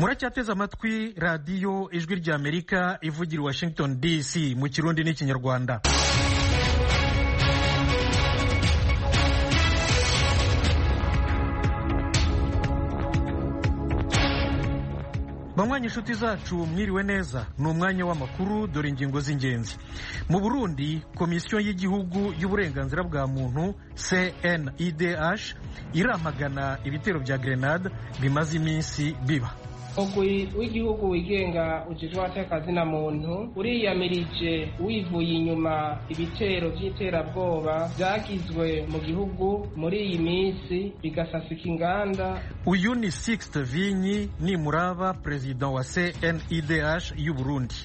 muracyateze amatwi radiyo ijwi ry'Amerika ivugira i Washington DC mu Kirundi n'Ikinyarwanda. Banywanyi inshuti zacu mwiriwe neza, ni umwanya w'amakuru, dore ingingo z'ingenzi. Mu Burundi, Komisiyo y'Igihugu y'Uburenganzira bwa Muntu CNIDH iramagana ibitero bya grenade bimaze iminsi biba. Umugwi w'igihugu wigenga ujejwe abatekazina muntu uriyamirije wivuye inyuma ibitero vy'iterabwoba vyagizwe mu gihugu muri iyi minsi bigasasika inganda. Uyu ni Sixte Vinyi Nimuraba, President wa CNIDH y'u Burundi.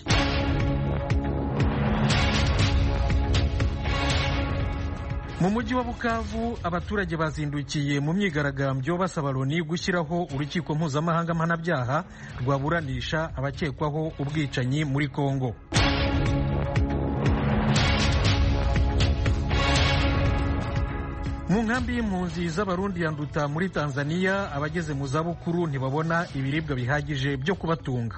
Mu mujyi wa Bukavu, abaturage bazindukiye mu myigaragambyo basaba Loni gushyiraho urukiko mpuzamahanga mpanabyaha rwaburanisha abakekwaho ubwicanyi muri Kongo. Mu nkambi y'impunzi z'Abarundi ya Nduta muri Tanzania, abageze mu zabukuru ntibabona ibiribwa bihagije byo kubatunga.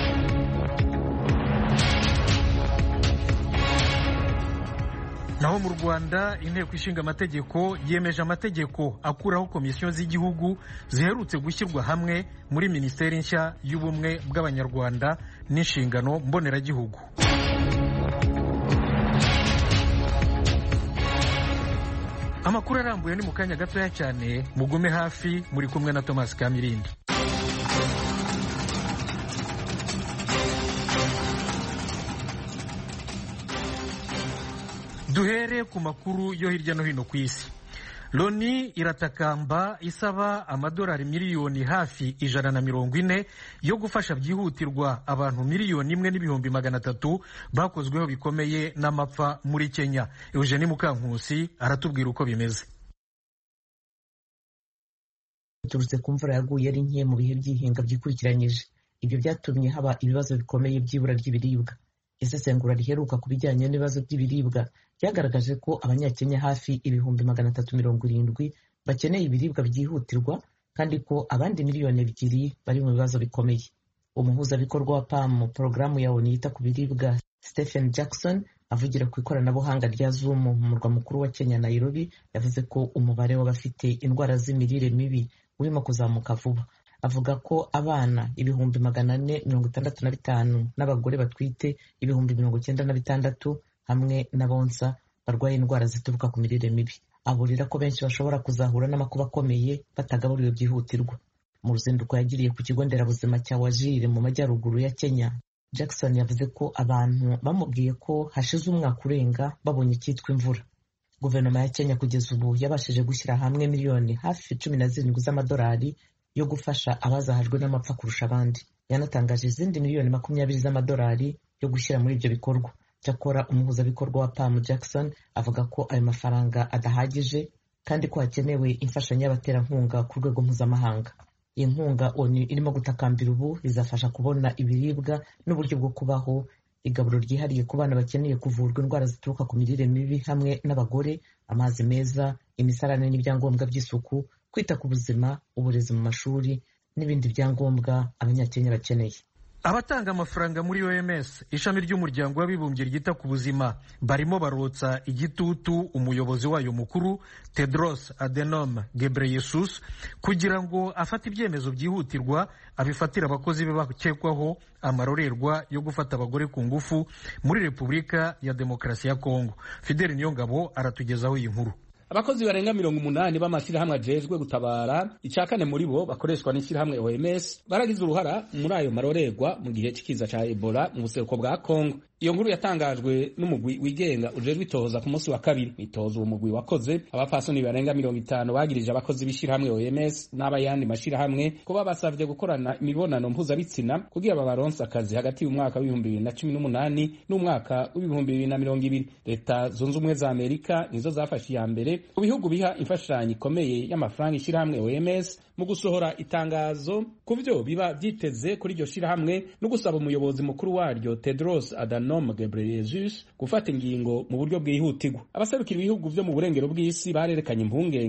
Naho mu Rwanda, inteko ishinga amategeko yemeje amategeko akuraho komisiyo z'igihugu ziherutse gushyirwa hamwe muri Minisiteri nshya y'Ubumwe bw'Abanyarwanda n'inshingano mboneragihugu. Amakuru arambuye ni mu kanya gatoya cyane, mugume hafi, muri kumwe na Thomas Kamirindi. Duhere ku makuru yo hirya no hino ku isi. Loni iratakamba isaba amadolari miliyoni hafi 140 yo gufasha byihutirwa abantu 1,300,000 bakozweho bikomeye n'amapfa muri Kenya. Eugenie Mukankusi aratubwira uko bimeze. Turutse ku mvura yaguye ari nke mu bihe by'ihinga byikurikiranyije. Ibyo byatumye haba ibibazo bikomeye by'ibura ry'ibiribwa. Isesengura riheruka ku bijyanye n'ibibazo by'ibiribwa byagaragaje ko abanyakenya hafi 370,000 bakeneye ibiribwa byihutirwa kandi ko abandi 2,000,000 bari mu bibazo bikomeye. Umuhuzabikorwa wa PAM porogaramu ya ONU yita ku biribwa Stephen Jackson avugira ku ikoranabuhanga rya Zoom mu murwa mukuru wa Kenya Nairobi yavuze ko umubare w'abafite indwara z'imirire mibi urimo kuzamuka vuba. Avuga ko abana 465 n'abagore batwite 96 hamwe n'abonsa barwaye indwara zituruka ku mirire mibi. Aburira ko benshi bashobora kuzahura n'amakuba akomeye batagaburiwe byihutirwa. Mu ruzinduko yagiriye ku kigo nderabuzima cya Wajir mu majyaruguru ya Kenya, Jackson yavuze ko abantu bamubwiye ko hashize umwaka urenga babonye icyitwa imvura. Guverinoma ya Kenya kugeza ubu yabashije gushyira hamwe miliyoni hafi 17 z'amadolari yo gufasha abazahajwe n'amapfa kurusha abandi. Yanatangaje izindi miliyoni 20 z'amadolari yo gushyira muri ibyo bikorwa. Cyakora umuhuzabikorwa wa PAM Jackson avuga ko ayo mafaranga adahagije kandi ko hakenewe imfashanyo y'abaterankunga ku rwego mpuzamahanga. Iyi nkunga ONU irimo gutakambira ubu izafasha kubona ibiribwa n'uburyo bwo kubaho, igaburo ryihariye ku bana bakeneye kuvurwa indwara zituruka ku mirire mibi hamwe n'abagore, amazi meza, imisarane n'ibyangombwa by'isuku, kwita ku buzima, uburezi mu mashuri n'ibindi byangombwa abanyakenya bakeneye. Abatanga amafaranga muri OMS, ishami ry'umuryango w'abibumbye ryita ku buzima, barimo barotsa igitutu umuyobozi wayo mukuru Tedros Adhanom Ghebreyesus kugira ngo afate ibyemezo byihutirwa abifatira abakozi be bakekwaho amarorerwa yo gufata abagore ku ngufu muri Repubulika ya Demokarasi ya Kongo. Fidel Niyongabo aratugezaho iyi nkuru. Abakozi barenga 80 b'amashyirahamwe ajejwe gutabara, icakane muri bo bakoreshwa n'ishyirahamwe OMS, baragize uruhara muri ayo marorerwa mu gihe c'ikiza ca Ebola mu buseruko bwa Kongo. Iyo nkuru yatangajwe n'umugwi wigenga ujejwe itohoza ku munsi wa kabiri. Itohoza uwo mugwi wakoze, abapfasoni barenga 50 bagirije abakozi b'ishyirahamwe OMS n'abayandi mashirahamwe ko babasavye gukorana imibonano mpuzabitsina kugira babaronse akazi hagati y'umwaka w'2018 n'umwaka w'2020. Leta zunze ubumwe za Amerika nizo zafashe iya mbere ku bihugu biha imfashanyo ikomeye y'amafaranga ishyirahamwe OMS mu gusohora itangazo ku byo biba byiteze kuri iryo shirahamwe no gusaba umuyobozi mukuru waryo Tedros Adhanom Ghebreyesus gufata ingingo mu buryo bwihutirwa. Abaserukira ibihugu byo mu burengero bw'isi barerekanye impungenge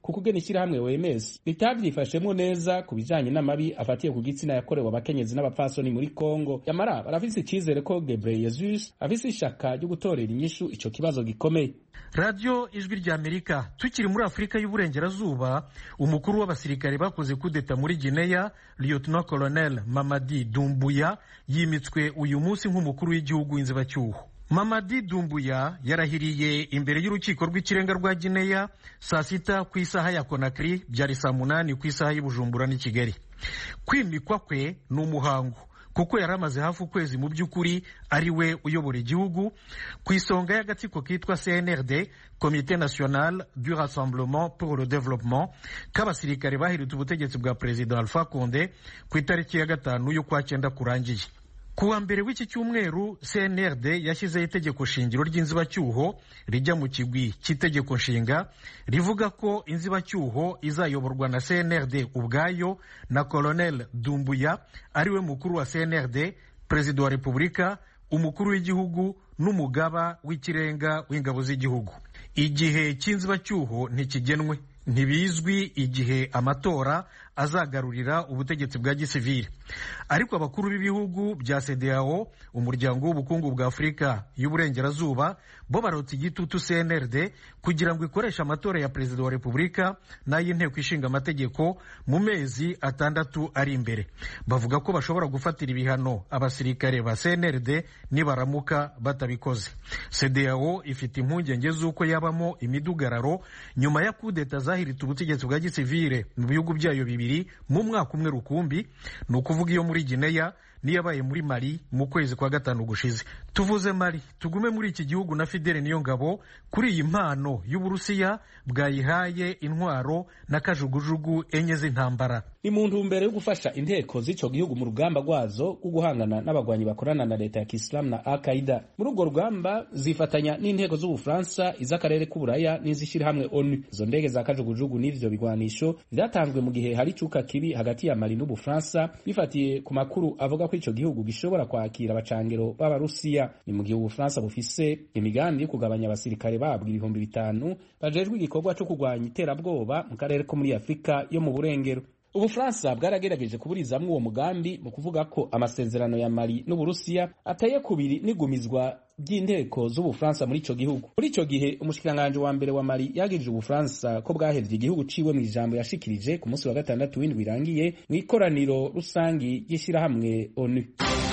kuko ugena ishyirahamwe OMS ritavyifashemwo neza ku bijanye n'amabi afatiye ku gitsina yakorewe abakenyezi n'abapfasoni muri Kongo. Yamara barafise icizere ko Gebreyesus afise ishaka ryo gutorera inyishu ico kibazo gikomeye. Radio Ijwi rya Amerika. Tukiri muri Afrika y'Uburengerazuba, umukuru w'abasirikare bakoze kudeta muri Guinea, Lieutenant Colonel Mamadi Doumbouya, yimitswe uyu munsi nk'umukuru w'igihugu w'inzibacyuho. Mamadi Doumbouya yarahiriye imbere y'urukiko rw'ikirenga rwa Guinea saa sita ku isaha ya Conakry, byari saa munani ku isaha y'Ubujumbura n'i Kigali. Kwimikwa kwe ni umuhango kuko yaramaze hafi ukwezi mu by'ukuri ari we uyobora igihugu ku isonga y'agatsiko kitwa CNRD, Comité National du Rassemblement pour le Développement, k'abasirikare bahiritse ubutegetsi bwa President Alpha Condé ku itariki ya 5 y'ukwa 9 kurangiye. Kuwa mbere w'iki cyumweru CNRD yashyizeho itegeko shingiro ry'inzibacyuho rijya mu kigwi cy'itegeko nshinga rivuga ko inzibacyuho izayoborwa na CNRD ubwayo na Colonel Doumbouya ariwe mukuru wa CNRD, Perezida wa Repubulika, umukuru w'igihugu n'umugaba w'ikirenga w'ingabo z'igihugu. Igihe cy'inzibacyuho ntikigenwe, ntibizwi igihe amatora azagarurira ubutegetsi bwa gisivili, ariko abakuru b'ibihugu bya CEDEAO, umuryango w'ubukungu bwa Afurika y'Uburengerazuba, bo barotse igitutu CNRD kugira ngo ikoreshe amatora ya Perezida wa Repubulika n'ay'inteko ishinga amategeko mu mezi 6 ari imbere. Bavuga ko bashobora gufatira ibihano abasirikare ba CNRD nibaramuka batabikoze. CEDEAO ifite impungenge z'uko yabamo imidugararo nyuma ya kudeta zahiritse ubutegetsi bwa gisivile mu bihugu byayo bibiri mu mwaka umwe rukumbi, ni ukuvuga iyo muri Guinea niyabaye muri Mali mu kwezi kwa 5 gushize. Tuvuze Mali, tugume muri iki gihugu na Fidele Niyongabo kuri iyi mpano y'Uburusiya bwayihaye intwaro na kajugujugu enye z'intambara. Ni mu ntumbero yo gufasha inteko z'ico gihugu mu rugamba rwazo rwo guhangana n'abagwanyi bakorana na leta ya Kisilamu na Al-Qaeda. Muri urwo rugamba zifatanya n'inteko z'Ubufaransa, iz'akarere k'Uburaya n'izishirahamwe ONU. Izo ndege za kajugujugu n'ivyo bigwanisho vyatanzwe mu gihe hari cuka kibi hagati ya Mali n'Ubufaransa, bifatiye ku makuru avuga ko ico gihugu gishobora kwakira abacangero b'Abarusiya. Ni mu gihe Ubufaransa bufise imigambi yo kugabanya abasirikare babwo 5,000 bajejwe igikorwa cyo kugwanya iterabwoba mu karere ko muri Afrika yo mu burengero. Ubufaransa bwaragerageje kuburizamwo uwo mugambi mu kuvuga ko amasezerano ya Mali n'Uburusiya ateye kubiri n'igumizwa by'inteko z'Ubufaransa muri ico gihugu. Muri ico gihe umushikiranganje wa mbere wa Mali yagirije Ubufaransa ko bwahevye igihugu ciwe mu ijambo yashikirije ku munsi wa 6 w'indwi irangiye mu ikoraniro rusangi y'ishirahamwe ONU.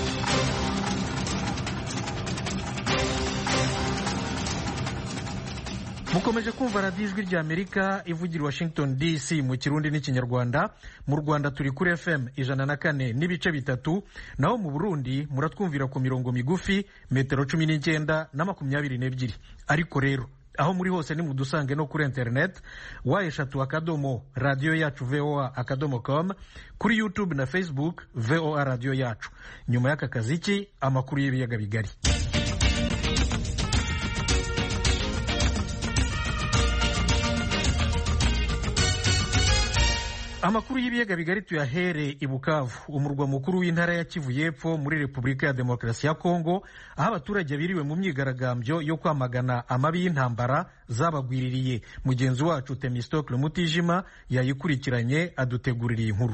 Mukomeje kumva Radio Ijwi rya Amerika ivugira Washington DC mu Kirundi n'Ikinyarwanda. Mu Rwanda turi kuri FM 104 n'ibice bitatu, naho mu Burundi muratwumvira ku mirongo migufi metero 19 na 22. Ariko rero aho muri hose ni mudusange no kuri internet wa@radio-yacu.voa.com, kuri YouTube na Facebook VOA Radio Yacu. Nyuma y'aka kaziki amakuru y'ibiyaga bigari. Amakuru y'ibiyaga bigari tuyahere i Bukavu, umurwa mukuru w'intara ya Kivu y'Epfo muri Repubulika ya Demokarasi ya Kongo, aho abaturage biriwe mu myigaragambyo yo kwamagana amabi y'intambara zabagwiririye. Mugenzi wacu Temistocle Mutijima yayikurikiranye aduteguririye inkuru.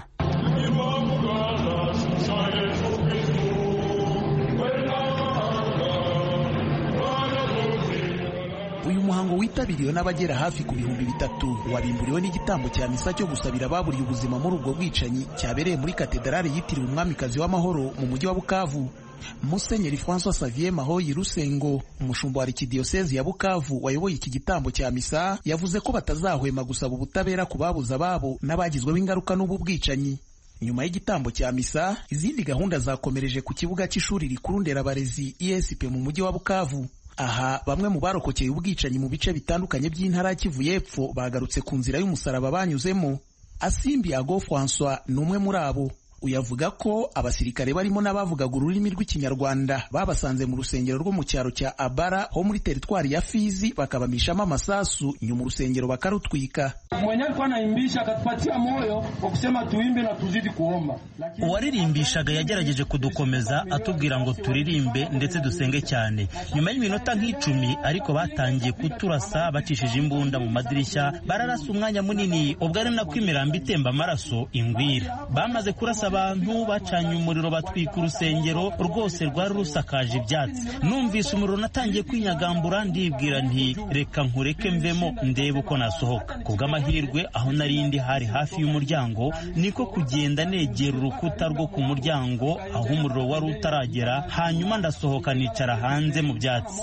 Uyu muhango witabiriwe n'abagera hafi ku 3,000 wabimburiwe n'igitambo cya misa cyo gusabira ababuriye ubuzima muri ubwo bwicanyi cyabereye muri katedrale yitiriwe umwamikazi w'amahoro mu mujyi wa Bukavu. Musenyeri François Xavier Mahoyi Rusengo, umushumba wa Arkidiocese ya Bukavu wayoboye iki gitambo cya misa, yavuze ko batazahwema gusaba ubutabera ku babuze ababo n'abagizweho ingaruka n'ubu bwicanyi. Nyuma y'igitambo cya misa, izindi gahunda zakomereje ku kibuga cy'ishuri rikuru nderabarezi ISP mu mujyi wa Bukavu. Aha bamwe mu barokokeye ubwicanyi mu bice bitandukanye by'intara ya Kivu y'Epfo bagarutse ku nzira y'umusaraba banyuzemo. Asimbi Ago François ni umwe muri abo. uyavuga ko abasirikare barimo n'abavugaga ururimi rw'ikinyarwanda babasanze mu rusengero rwo mu cyaro cya Abara ho muri teritwari ya Fizi bakabamishamo amasasu nyuma urusengero bakarutwika. Mwenye alikuwa anaimbisha akatupatia moyo wa kusema tuimbe na tuzidi kuomba. Uwaririmbishaga yagerageje kudukomeza atubwira ngo turirimbe ndetse dusenge cyane. Nyuma y'iminota nk'icumi ariko batangiye kuturasa bacishije imbunda mu madirishya, bararasa umwanya munini ubwo ari nako imirambo itemba amaraso ingwira. Bamaze kurasa abantu bacanye umuriro batwika urusengero rwose rwari rusakaje ibyatsi. Numvise umuriro natangiye kwinyagambura ndibwira nti reka nkureke mvemo ndebe uko nasohoka. Kubw'amahirwe aho narindi hari hafi y'umuryango niko kugenda negera urukuta rwo ku muryango aho umuriro wari utaragera, hanyuma ndasohoka nicara hanze mu byatsi.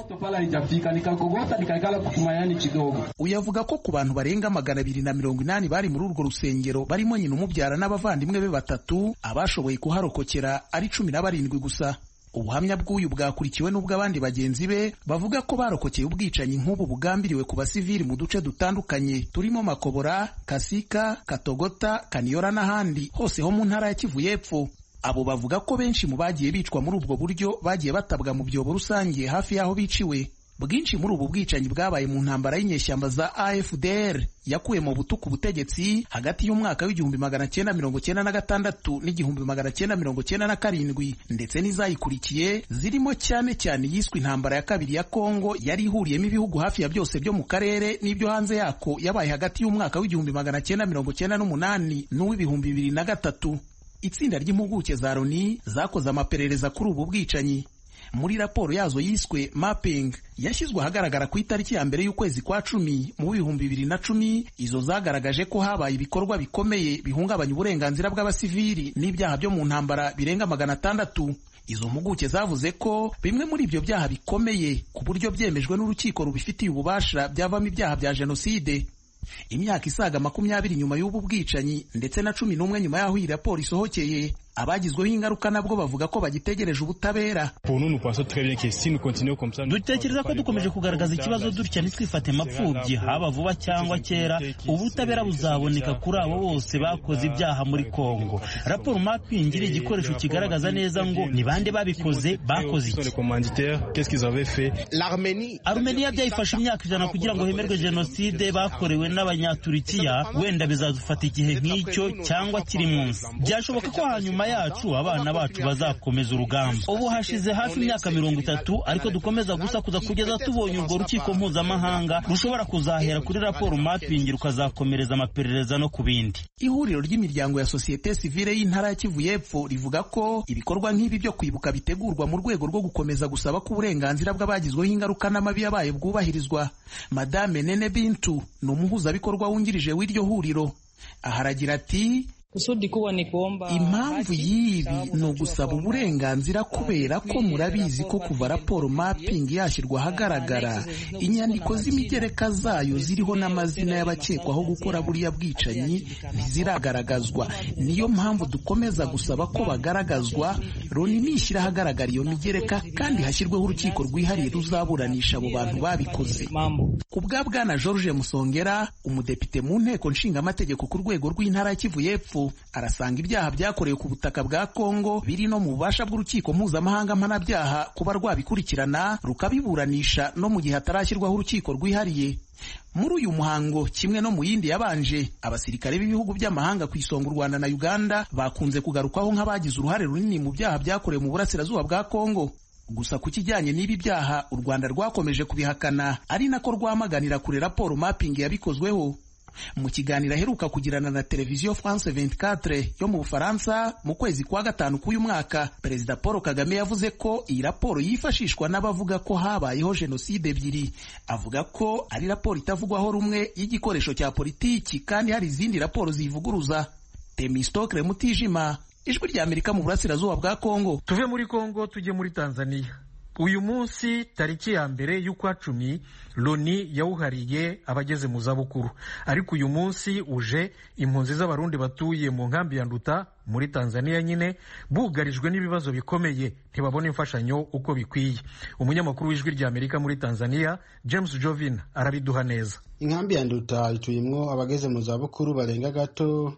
Uyavuga ko ku bantu barenga 280 bari muri urwo rusengero barimo nyina umubyara n'abavandimwe be batatu, abashoboye kuharokokera ari 17 gusa. Ubuhamya bw'uyu bwakurikiwe n'ubw'abandi bagenzi be bavuga ko barokokeye ubwicanyi nk'ubu bugambiriwe ku basivili mu duce dutandukanye turimo Makobora, Kasika, Katogota, Kaniora n'ahandi hose ho mu ntara ya Kivu y'Epfo. Abo bavuga ko benshi mu bagiye bicwa muri ubwo buryo bagiye batabwa mu byobo rusange hafi y'aho biciwe. Bwinshi muri ubu bwicanyi bwabaye mu ntambara y'inyeshyamba za AFDR yakuye mu butuku butegetsi hagati y'umwaka w'1996 n'1997 ndetse n'izayikurikiye zirimo cyane cyane yiswe intambara ya kabiri ya Kongo yari ihuriyemo ibihugu hafi ya byose byo mu karere n'ibyo hanze yako yabaye hagati y'umwaka w'1998 n'uw'2003. Itsinda ry'impuguke za Loni zakoze amaperereza kuri ubu bwicanyi. Muri raporo yazo yiswe Mapping yashyizwe ahagaragara ku itariki ya mbere y'ukwezi kwa 10 mu 2010, izo zagaragaje ko habaye ibikorwa bikomeye bihungabanya uburenganzira bw'abasivili n'ibyaha byo mu ntambara birenga 600. Izo mpuguke zavuze ko bimwe muri ibyo byaha bikomeye ku buryo byemejwe n'urukiko rubifitiye ububasha byavamo ibyaha bya jenoside. Imyaka isaga 20 nyuma y'ubu bwicanyi ndetse na 11 nyuma y'aho iyi raporo isohokeye, abagizweho ingaruka nabwo bavuga ko bagitegereje ubutabera. Dutekereza ko dukomeje kugaragaza ikibazo dutya nitwifate mapfubyi haba vuba cyangwa kera, ubutabera buzaboneka kuri abo bose bakoze ibyaha muri Kongo. Raporo Mapping iri igikoresho kigaragaza neza ngo ni bande babikoze, bakoze iki. Armenia byayifashe imyaka 100 kugira ngo hemerwe jenoside bakorewe n'Abanyaturikiya, wenda bizadufata igihe nk'icyo cyangwa kiri munsi. Byashoboka ko hanyuma yacu abana bacu bazakomeza urugamba. Ubu hashize hafi imyaka 30 ariko dukomeza gusakuza kugeza tubonye urwo rukiko mpuzamahanga rushobora kuzahera kuri raporo Mapping rukazakomereza amaperereza no ku bindi. Ihuriro ry'imiryango ya societe civile y'intara ya Kivu y'Epfo rivuga ko ibikorwa nk'ibi byo kwibuka bitegurwa mu rwego rwo gukomeza gusaba ko uburenganzira bw'abagizweho ingaruka n'amabi yabaye bwubahirizwa. Madame Nene Bintu ni umuhuzabikorwa wungirije w'iryo huriro. Aharagira ati impamvu y'ibi ni ugusaba uburenganzira kubera ko murabizi ko kuva raporo Mapping yashyirwa ahagaragara inyandiko z'imigereka zayo ziriho n'amazina y'abakekwaho gukora buriya bwicanyi ntiziragaragazwa. Niyo mpamvu dukomeza gusaba ko bagaragazwa, Loni nishyira ahagaragara iyo migereka kandi hashyirweho urukiko rwihariye ruzaburanisha abo bantu babikoze. Ku bwa Bwana George Musongera, umudepite mu nteko nshingamategeko ku rwego rw'intara ya Kivu y'Epfo, arasanga ibyaha byakorewe ku butaka bwa Kongo biri no mu bubasha bw'urukiko mpuzamahanga mpanabyaha kuba rwabikurikirana rukabiburanisha no mu gihe hatarashyirwaho urukiko rwihariye. Muri uyu muhango kimwe no mu yindi yabanje, abasirikare b'ibihugu by'amahanga ku isonga u Rwanda na Uganda bakunze kugarukwaho nk'abagize uruhare runini mu byaha byakorewe mu burasirazuba bwa Kongo. Gusa ku kijyanye n'ibi byaha u Rwanda rwakomeje kubihakana, ari nako rwamaganira kure raporo Mapping yabikozweho. Mu kiganiro aheruka kugirana na televiziyo France 24 yo mu Bufaransa mu kwezi kwa 5 k'uyu mwaka, Perezida Paul Kagame yavuze ko iyi raporo yifashishwa n'abavuga ko habayeho jenoside ebyiri. Avuga ko ari raporo itavugwaho rumwe y'igikoresho cya politiki kandi hari izindi raporo zivuguruza. Temistokle Mutijima, Ijwi ry'Amerika mu burasirazuba bwa Kongo. Tuve muri Kongo tujye muri Tanzania. uyu munsi tariki ya mbere y'ukwa cumi Loni yawuhariye abageze mu zabukuru, ariko uyu munsi uje impunzi z'abarundi batuye mu nkambi ya Nduta muri Tanzania nyine bugarijwe n'ibibazo bikomeye, ntibabona imfashanyo uko bikwiye. Umunyamakuru w'Ijwi rya Amerika muri Tanzania James Jovin arabiduha neza. Inkambi ya Nduta ituyemwo abageze mu zabukuru barenga gato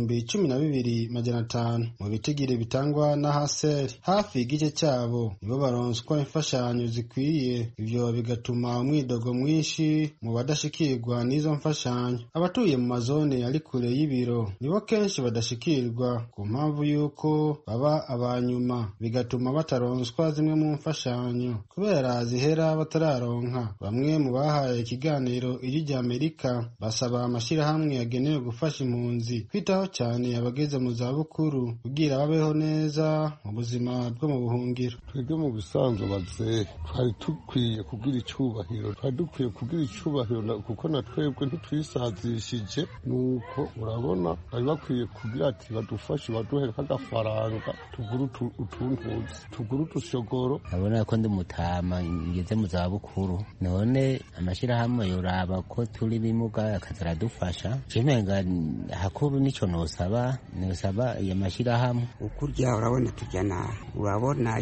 12,500 mu bitigiri bitangwa na HCR. Hafi igice cyabo nibo baronswa imfashanyo zikwiye, ivyo bigatuma umwidogo mwinshi mu badashikirwa n'izo mfashanyo. Abatuye mu mazone ari kure y'ibiro nibo kenshi badashikirwa ku mpamvu yuko baba abanyuma, bigatuma bataronswa zimwe mu mfashanyo kubera zihera batararonka. Bamwe mu bahaye ikiganiro iri Amerika basaba amashirahamwe yagenewe gufasha impunzi kwitaho cyane abageze mu zabukuru kugira babeho neza mu buzima bwo mu buhungiro. Twebwe mu bisanzwe bazee twari dukwiye kugira icyubahiro, kuko na twebwe ntitwisazishije, nuko urabona bari bakwiye kugira ati badufashe baduhe k'agafaranga tugura utuntuzi tugura utushogoro. Urabona ko ndi mutama ngeze mu zabukuru, none amashirahamwe yoraba ko turi bimuga akazaradufasha. Jemenga hakuru nico nosaba ya mashirahamwe ukurya. Urabona tujyana, urabona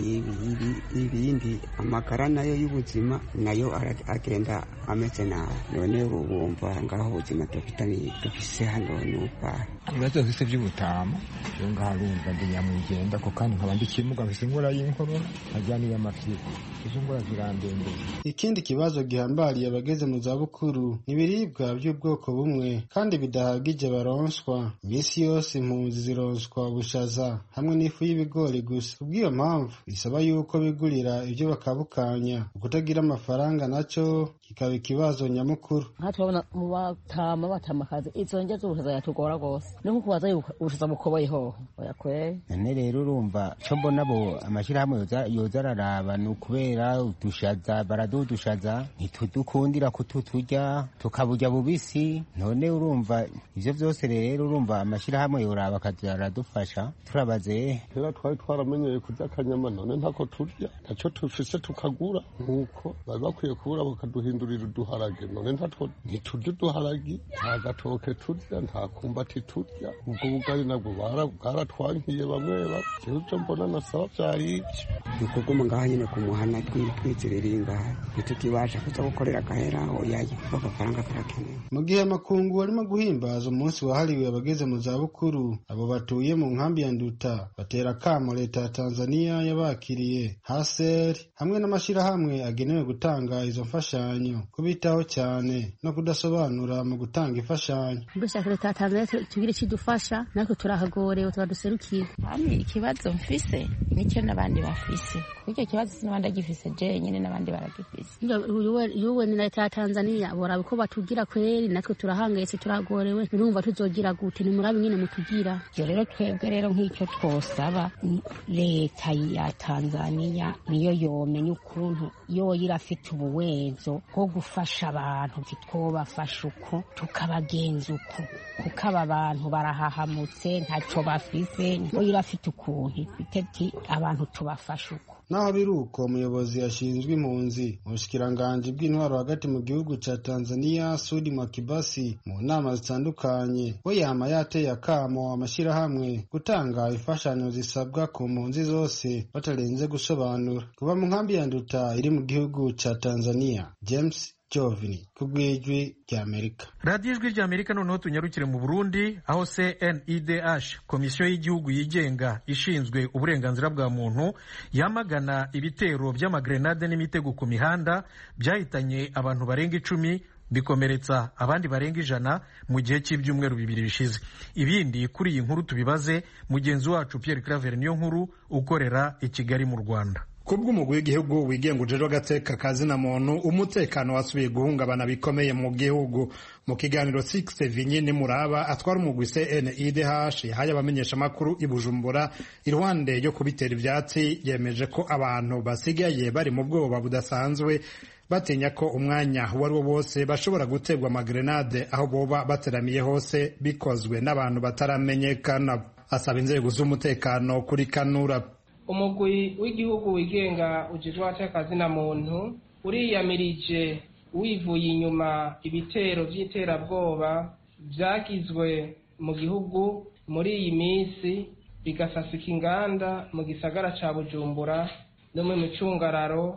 ibindi amakara nayo y'ubuzima nayo agenda ameze nabi. None wumva ngaho ubuzima dufise hano nupa ibibazo bise by'ubutama cyo ngaho urumva ndi nyamugenda ko kandi nkaba ndikimuga mfise ingora y'inkorora ajyaniye amafyigo izo ngora zirandende. Ikindi kibazo gihambariye abageze mu zabukuru ibiribwa by'ubwoko bumwe kandi bidahagije baronswa. Imisi yose impunzi zironswa ubushaza hamwe n'ifu y'ibigori gusa. Kubw'iyo mpamvu bisaba yuko bigurira ibyo bakabukanya. Ukutagira amafaranga nacyo kikaba ikibazo nyamukuru. Nka turabona mu batamakazi izo njya z'ubushaza yatugora gose, ni nko kubaza ubushaza bukoboyeho oyakwe. None rero urumva cyo mbona bo amashirahamwe yoza araraba ni ukubera udushaza baradudushaza ntitudukundira kututurya tukaburya bubisi. None urumva ivyo vyose rero urumva amashirahamwe yoraba akazaradufasha. Turabaze kera twari twaramenyeye kurya akanyama, none ntako turya, ntacyo tufise tukagura. Nkuko bari bakwiye kubura bakaduhindurira uduharage, none ntiturya uduharagi, nta gatoke turya, nta kumbati turya. Ubwo bugari nabwo bwaratwankiye bamwe ivyo mbona nasaba vyari ivyo. Dukuguma ngaha nyine ku muhana twiziriringa ntitukibasha kuza gukorera agahera oyaye bagafaranga karakenewe. Mu gihe amakungu arimo guhimbaza umunsi wahariwe abageze mu zabukuru, abo batuye mu nkambi ya Nduta batera kamo leta ya Tanzania yabakiriye HCR hamwe n'amashirahamwe agenewe gutanga izo mfashanyo kubitaho cyane no kudasobanura mu gutanga imfashanyo. Dushaka leta ya Tanzania tugira ikidufasha, natwe turahagorewe tubaduserukira. Kandi ikibazo mfise nicyo n'abandi bafise, kuko kibazo sinabandi agifise je nyene n'abandi baragifise. Yuwe ni leta ya Tanzania boraba ko batugira kweri, natwe turahangayitse turagorewe, urumva tuzogira gute? Ni murabi nyene mutugira. Je rero twebwe rero nk'icyo twosaba leta ya Tanzania niyo yomenya ukuntu yoyira afite ubuwezo bwo gufasha abantu, kitwobafasha uko tukabagenza uko, kuko aba bantu barahahamutse ntacyo bafise. Yoyira afite ukuntu ifite abantu tubafasha uko. Naho biruko umuyobozi yashinzwe impunzi mu bushikiranganje bw'intwaro hagati mu gihugu ca Tanzania Sudi Mwakibasi mu nama zitandukanye, we yama yateye akamo amashirahamwe gutanga imfashanyo zisabwa ku mpunzi zose batarenze gusobanura. Kuva mu nkambi ya Nduta iri mu gihugu ca Tanzania, James Jovini kubw'Ijwi rya Amerika. Radio Ijwi rya Amerika. Noneho tunyarukire mu Burundi, aho CNIDH komisiyo y'igihugu yigenga ishinzwe uburenganzira bwa muntu yamagana ibitero by'amagrenade n'imitego ku mihanda byahitanye abantu barenga 10 bikomeretsa abandi barenga 100 mu gihe cy'ibyumweru 2 bishize. Ibindi kuri iyi nkuru tubibaze mugenzi wacu Pierre Claver niyo nkuru ukorera i Kigali mu Rwanda. Kubw'umugwi w'igihugu wigenga ujejwe agateka kazina muntu, umutekano wasubiye guhungabana bikomeye mu gihugu. Mu kiganiro 6 Vinyini Muraba atwara umugwi CNIDH yahaye abamenyesha makuru i Bujumbura iruhande yo kubitera ivyatsi, yemeje ko abantu basigaye bari mu bwoba budasanzwe batinya ko umwanya wari wo wose bashobora guterwa amagrenade aho boba bateramiye hose bikozwe n'abantu bataramenyekana. Asaba inzego z'umutekano kuri kanura. umugwi w'igihugu wigenga ujejwe atakazina muntu uriyamirije wivuye inyuma ibitero by'iterabwoba byagizwe mu gihugu muri iyi minsi bigasasika inganda mu gisagara ca Bujumbura no mu micungararo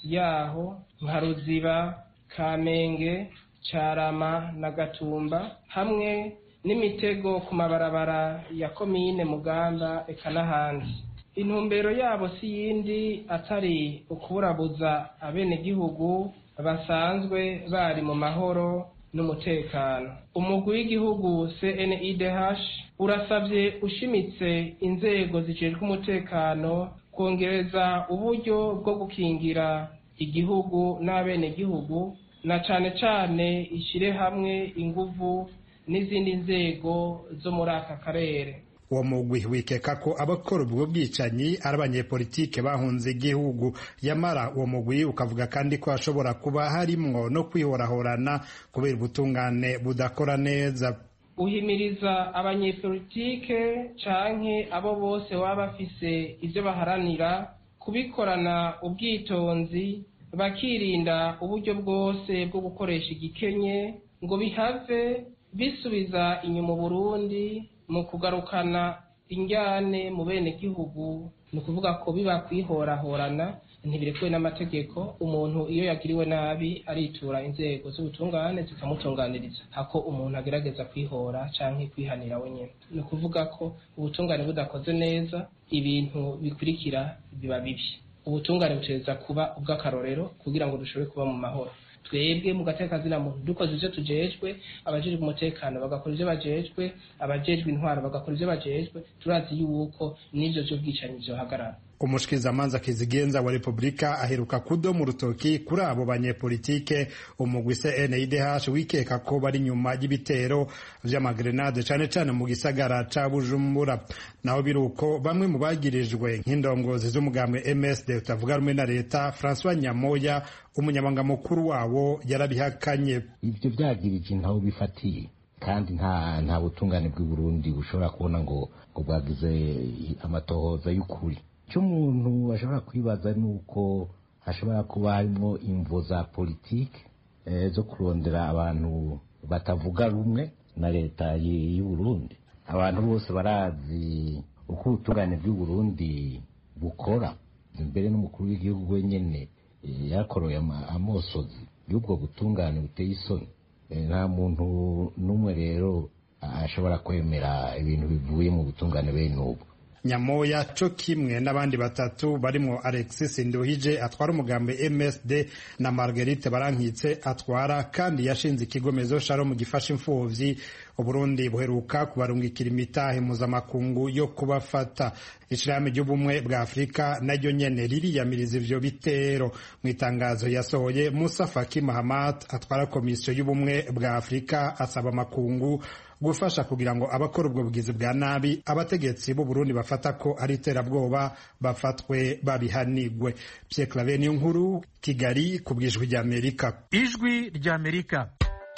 yaho nka Ruziba, Kamenge, Carama na Gatumba, hamwe n'imitego ku mabarabara ya komine Mugamba eka n'ahandi. Intumbero yabo si yindi atari ukuburabuza abenegihugu basanzwe bari mu mahoro n'umutekano. Umugwi w'igihugu CNIDH urasabye ushimitse inzego zijejwe umutekano kongereza uburyo bwo gukingira igihugu n'abenegihugu, na cane cane ishire hamwe inguvu n'izindi nzego zo muri aka karere. uwo mugwi wikeka ko abakora ubwo bwicanyi ari abanyepolitike bahunze igihugu. Yamara uwo mugwi ukavuga kandi ko hashobora kuba harimwo no kwihorahorana kubera ubutungane budakora neza. Uhimiriza abanyepolitike canke abo bose baba bafise ivyo baharanira kubikorana ubwitonzi, bakirinda uburyo bwose bwo gukoresha igikenye ngo bihave bisubiza inyuma Burundi mu kugarukana injyane mu bene gihugu. Ni ukuvuga ko biba kwihorahorana ntibirekuwe n'amategeko. Umuntu iyo yagiriwe nabi aritura inzego z'ubutungane zikamutunganiriza, hako umuntu agerageza kwihora canke kwihanira wenyene. Ni ukuvuga ko ubutungane budakoze neza ibintu bikurikira biba bibi. Ubutungane butereza kuba ubw'akarorero kugira ngo dushobore kuba mu mahoro. Twebwe mu gatekazina muntu dukoze ivyo tujejwe, abajejwe umutekano bagakora ivyo bajejwe, abajejwe intwaro bagakora ivyo bajejwe, turazi yuko n'ivyo vy'ubwicanyi vyohagarara. Umushikizamanza Kizigenza wa Republika aheruka kudoma urutoki kuri abo banyepolitike umugwi CNIDH wikeka ko bari nyuma y'ibitero vy'amagrenade cane cane mu gisagara ca Bujumbura. Naho biruko bamwe mu bagirijwe nk'indongozi z'umugambwe MSD utavuga rumwe na leta, François Nyamoya umunyamabanga mukuru wabo yarabihakanye. Ivyo vyagirije ntaho bifatiye kandi nta butungane bw'i Burundi bushobora kubona ngo bwagize amatohoza y'ukuri. Icyo umuntu ashobora kwibaza ni uko hashobora kuba harimo imvo za politike zo kurondera abantu batavuga rumwe na leta y'u Burundi. Abantu bose barazi uko ubutungane bw'u Burundi bukora. Mbere n'umukuru w'igihugu wenyene yakoroye amosozi y'ubwo butungane buteye isoni. Nta muntu n'umwe rero ashobora kwemera ibintu bivuye mu butungane bene ubu. Nyamoya co kimwe n'abandi batatu barimo Alexis Nduhije atwara umugambi MSD na Marguerite Barankitse atwara kandi yashinze ikigomezo Shalom gifasha imfuvyi. Uburundi buheruka kubarungikira imitahe mpuzamakungu yo kubafata. Ishirahamwe ry'ubumwe bwa Afurika naryo nyene ririyamiriza ivyo bitero. Mu itangazo yasohoye, Musa Faki Mahamat atwara komisiyo y'ubumwe bwa Afurika asaba makungu gufasha kugira ngo abakora ubwo bugizi bwa nabi abategetsi b'u Burundi bafata ko ari iterabwoba bafatwe babihanigwe. Pierre Claver Niyonkuru, Kigali, ku bw'Ijwi ry'Amerika. Ijwi ry'Amerika.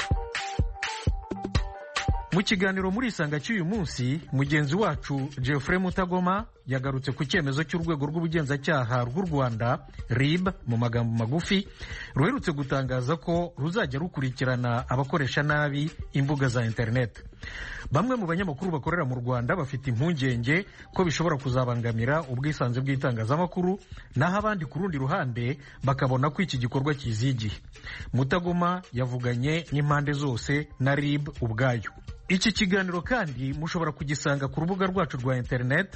Mu kiganiro muri Isanga cy'uyu munsi, mugenzi wacu Geoffrey Mutagoma yagarutse ku cyemezo cy'urwego rw'ubugenzacyaha rw'u Rwanda RIB mu magambo magufi ruherutse gutangaza ko ruzajya rukurikirana abakoresha nabi imbuga za internet. Bamwe mu banyamakuru bakorera mu Rwanda bafite impungenge ko bishobora kuzabangamira ubwisanzure bw'itangazamakuru, naho abandi ku rundi ruhande bakabona ko iki gikorwa kizigiye. Mutagoma yavuganye n'impande zose na RIB ubwayo. Iki kiganiro kandi mushobora kugisanga ku rubuga rwacu rwa internet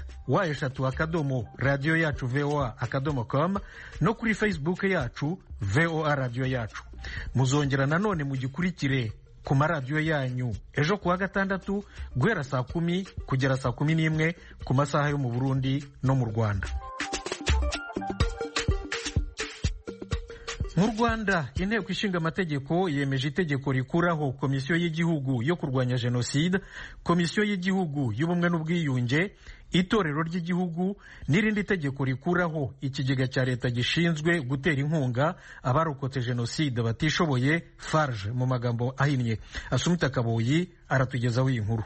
wa@radio-yacu.voa.com no kuri Facebook yacu VOA Radio Yacu. Muzongera nanone mugikurikire ku maradiyo yanyu ejo kuwa gatandatu guhera saa 10 kugera saa 11 ku masaha yo mu Burundi no mu Rwanda. Mu Rwanda, inteko ishinga amategeko yemeje itegeko rikuraho komisiyo y'igihugu yo kurwanya jenoside, komisiyo y'igihugu y'ubumwe n'ubwiyunge, itorero ry'igihugu n'irindi tegeko rikuraho ikigega cya leta gishinzwe gutera inkunga abarokotse jenoside batishoboye, FARG mu magambo ahinnye. Asumta Kaboyi aratugezaho iyi nkuru. Kuri uyu wa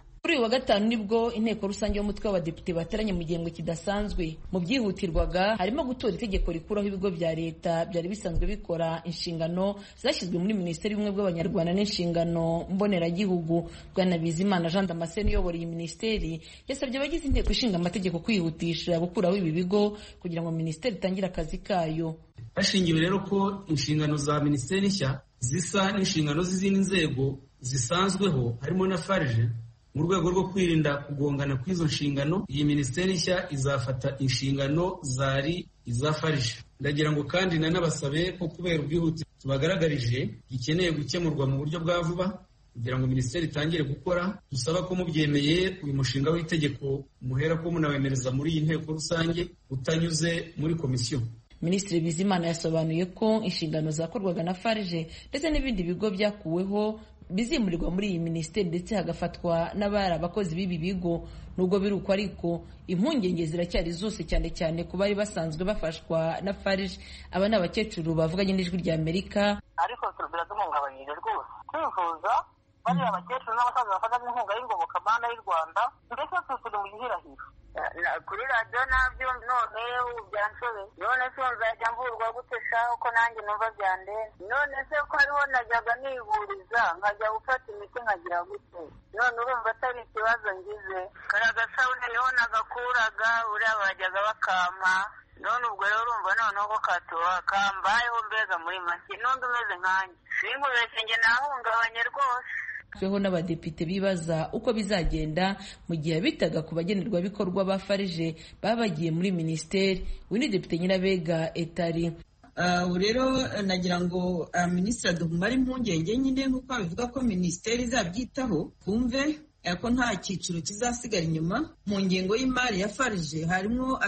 wa gatanu nibwo inteko rusange y'umutwe w'abadepite bateranye mu gihembwe kidasanzwe. Mu byihutirwaga harimo gutora itegeko rikuraho ibigo bya leta byari bisanzwe bikora inshingano zashyizwe muri Minisiteri y'Ubumwe bw'Abanyarwanda n'inshingano mboneragihugu. Bwana Bizimana Jean Damascene uyobora iyi minisiteri yasabye abagize inteko ishinga amategeko kwihutisha gukuraho ibi bigo kugira ngo minisiteri itangire akazi kayo. Hashingiwe rero ko inshingano za minisiteri nshya zisa n'inshingano z'izindi nzego zisanzweho harimo na FARG. Mu rwego rwo kwirinda kugongana kw'izo nshingano, iyi minisiteri nshya izafata inshingano zari iza FARG. Ndagira ngo kandi nanabasabe ko kubera ubwihuti tubagaragarije gikeneye gukemurwa mu buryo bwa vuba kugira ngo minisiteri itangire gukora, dusaba ko mubyemeye uyu mushinga w'itegeko muhera ko munawemereza muri iyi nteko rusange utanyuze muri komisiyo. Minisitiri Bizimana yasobanuye ko inshingano zakorwaga na FARG ndetse n'ibindi bigo byakuweho bizimurirwa muri iyi minisiteri ndetse hagafatwa n'abari abakozi b'ibi bigo. Nubwo biri uko ariko impungenge ziracyari zose, cyane cyane ku bari basanzwe bafashwa na FARG. Aba ni abakecuru bavuganye n'Ijwi rya Amerika. Ariko biraduhungabanyije rwose kwivuza bariya abakecuru n'abasaza bafata inkunga y'ingobokamana y'u Rwanda, mbese turi mu gihirahiro. Kuri radiyo nabyo none byanshobeye, none se nzajya mvurwa gute shaho ko nanjye numva byandera, none se ko hariho najyaga niburiza nkajya gufata imiti nkagira gute, none urumva atari ikibazo ngize. Kariya gasabune niho nagakuraga uriya bajyaga bakampa, none ubwo rero urumva noneho ko kambayeho mbega muri make n'undi umeze nkanjye, sinkubeshye njye nahungabanye rwose. Tweho n'abadepite bibaza uko bizagenda mu gihe bitaga ku bagenerwabikorwa ba FARG baba bagiye muri minisiteri. Uyu ni Depite Nyirabega Etari. Rero nagira ngo minisitiri aduhumare impungenge nyine nk'uko abivuga ko minisiteri izabyitaho, twumve ko nta cyiciro kizasigara inyuma. Mu ngengo y'imari ya FARG harimo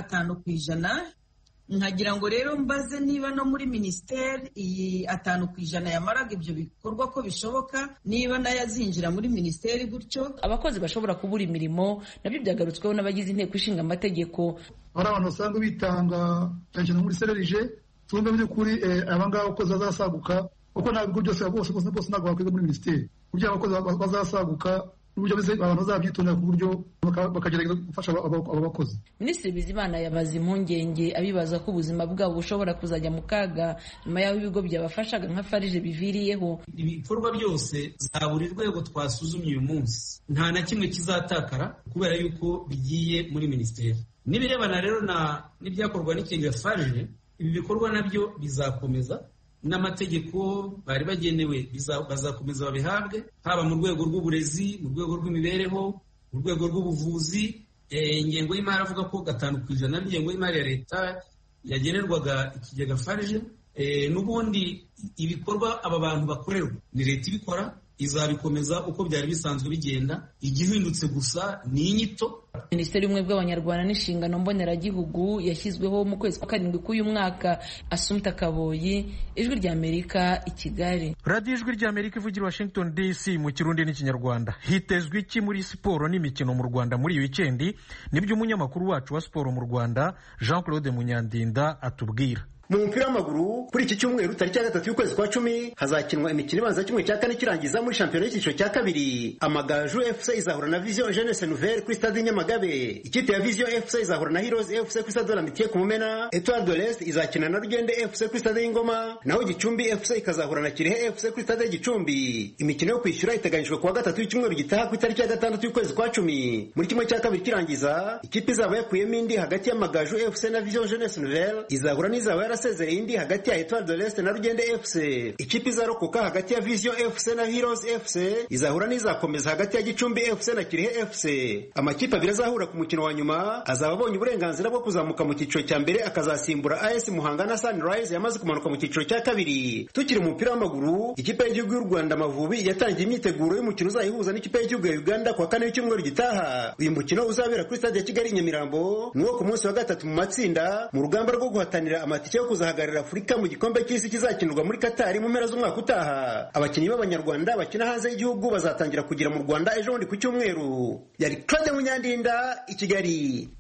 5%. Nkagira ngo rero mbaze niba no muri minisiteri iyi 5% yamaraga ibyo bikorwa ko bishoboka, niba nayo azinjira muri minisiteri gutyo. Abakozi bashobora kubura imirimo nabyo byagarutsweho n'abagize inteko ishinga amategeko. Hari abantu basanzwe bitanga cyane muri sererije, tumve by'ukuri abangaba abakozi bazasaguka kuko nta bigo byose bose ntabwo bakwiga muri minisiteri. Kugira abakozi bazasaguka uburyo abantu bazabyitondera ku buryo bakagerageza gufasha abo bakozi. Minisitiri Bizimana yabaza impungenge abibaza ko ubuzima bwabo bushobora kuzajya mu kaga nyuma y'aho ibigo byabafashaga nka FARG biviriyeho. Ibikorwa byose za buri rwego twasuzumye uyu munsi nta na kimwe kizatakara kubera yuko bigiye muri minisiteri. Nibirebana rero n'ibyakorwa n'ikingo ya FARG, ibi bikorwa nabyo bizakomeza n'amategeko bari bagenewe bazakomeza babihabwe, haba mu rwego rw'uburezi, mu rwego rw'imibereho, mu rwego rw'ubuvuzi. Ingengo y'imari avuga ko 5% n'ingengo y'imari ya leta yagenerwaga ikigega FARG. N'ubundi ibikorwa aba bantu bakorerwa ni leta ibikora, izabikomeza uko byari bisanzwe bigenda. Igihindutse gusa ni inyito. Minisiteri y'Ubumwe bw'Abanyarwanda n'inshingano mboneragihugu yashyizweho mu kwezi kwa karindwi k'uyu mwaka. Assumpta Kaboyi, Ijwi rya Amerika, i Kigali. Radio Ijwi rya Amerika ivugira Washington DC mu Kirundi n'Ikinyarwanda. Hitezwe iki muri siporo n'imikino mu Rwanda muri iyi weekend? Nibyo umunyamakuru wacu wa siporo mu Rwanda Jean Claude Munyandinda atubwira. Mu mupira w'amaguru kuri iki cyumweru tariki ya 3 y'ukwezi kwa 10 hazakinwa imikino ibanza kimwe cya kane kirangiza muri shampiyona y'icyiciro cya kabiri. Amagaju FC izahura na Vision Jeunesse Nouvelle kuri stade Nyamagabe. Ikipe ya Vision FC izahura na Heroes FC kuri stade de l'Amitié ku Mumena. Etoile de l'Est izakina na Rugende FC kuri stade y'Ingoma, naho Gicumbi FC ikazahura na Kirehe FC kuri stade Gicumbi. Imikino yo kwishyura iteganyijwe kuwa 3 y'icyumweru gitaha ku itariki ya 6 y'ukwezi kwa 10. Muri kimwe cya kabiri kirangiza ikipe izaba yakuyemo indi hagati y'Amagaju FC na Vision Jeunesse Nouvelle izahura n'izaba yarasezereye indi hagati ya Etoile de l'Est na Rugende FC. Ikipe izarokoka hagati ya Vision FC na Heroes FC izahura n'izakomeza hagati ya Gicumbi FC na Kirehe FC. Amakipe abiri azahura ku mukino wa nyuma azaba abonye uburenganzira bwo kuzamuka mu cyiciro cya mbere akazasimbura AS Muhanga na Sunrise yamaze kumanuka mu cyiciro cya kabiri. Tukiri mu mupira w'amaguru, ikipe y'igihugu y'u Rwanda Amavubi yatangiye imyiteguro y'umukino uzayihuza n'ikipe y'igihugu ya Uganda kwa 4 y'icyumweru gitaha. Uyu mukino uzabera kuri stade ya Kigali Nyamirambo nuwo ku munsi wa 3 mu matsinda mu rugamba rwo guhatanira amatike yo kuzahagararira Afurika mu gikombe cy'isi kizakinirwa muri Qatar mu mpera z'umwaka utaha. Abakinnyi b'Abanyarwanda bakina hanze y'igihugu bazatangira kugira mu Rwanda ejo bundi ku cyumweru. Yari Claude Munyandinda, i Kigali.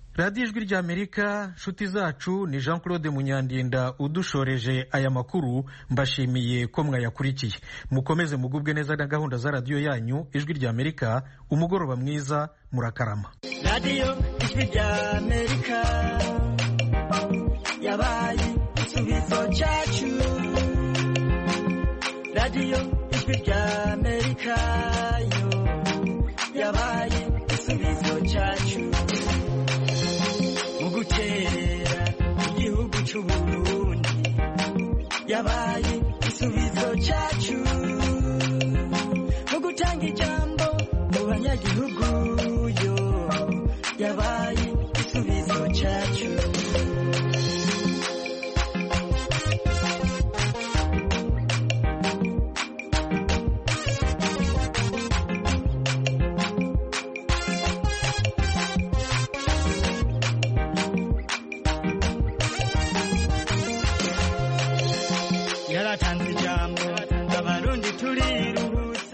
radiyo ijwi ry'Amerika, nshuti zacu, ni Jean Claude Munyandinda udushoreje aya makuru. Mbashimiye ko mwayakurikiye. Mukomeze mugubwe neza na gahunda za radiyo yanyu ijwi ry'Amerika. Umugoroba mwiza, murakarama. radiyo ijwi ry'Amerika yabaye igisubizo cyacu. radiyo ijwi ry'Amerika yo yabaye igisubizo cyacu. mu guterera igihugu cy'u Burundi yabaye igisubizo cyacu. mu gutanga ijambo mu banyagihugu